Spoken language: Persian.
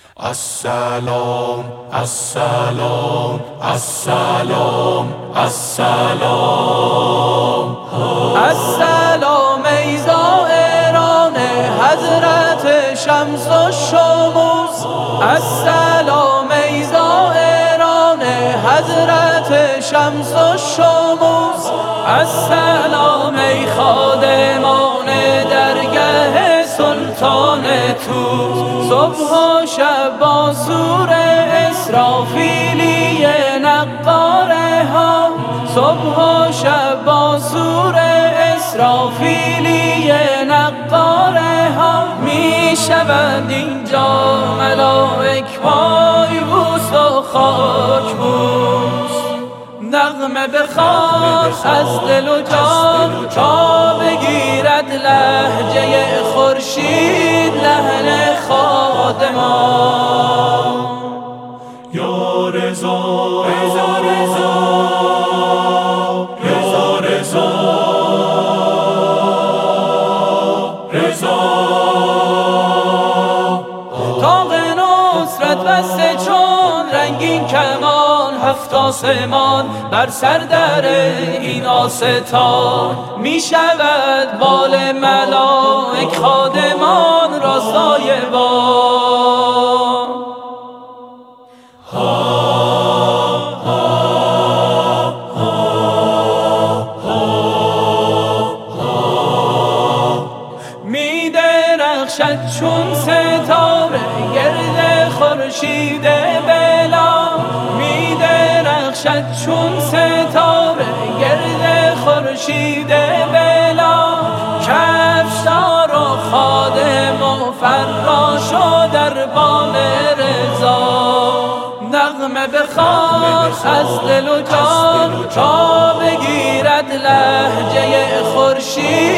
السلام السلام السلام السلام السلام ای زائران حضرت شمس و شموس، السلام ای زائران حضرت شمس و شموس، السلام ای خادمان درگه سلطان طوس. صبح و شب با سور اسرافیلی نقاره ها، صبح و شب با سور اسرافیلی نقاره ها، می شوند اینجا ملائک پای بوس و خاک بوس. نغمه بخواد از دل و جان تا بگیرد لهجه خورشید لحن خادمان. یا رضا رضا رضا یا رضا رضا، طاق نصرت بسته چون رنگین کمان، هفت آسمان بر سر در این آستان. می شود بال ملائک خادمان راستای بام. می درخشد چون ستاره گرد خورشید بلا، می درخشد چون ستاره گرد خورشید بلا. کفشدار و خادم و فراش و دربان رضا، نغمه بخواد از دل و جان تا بگیرد لهجه خورشید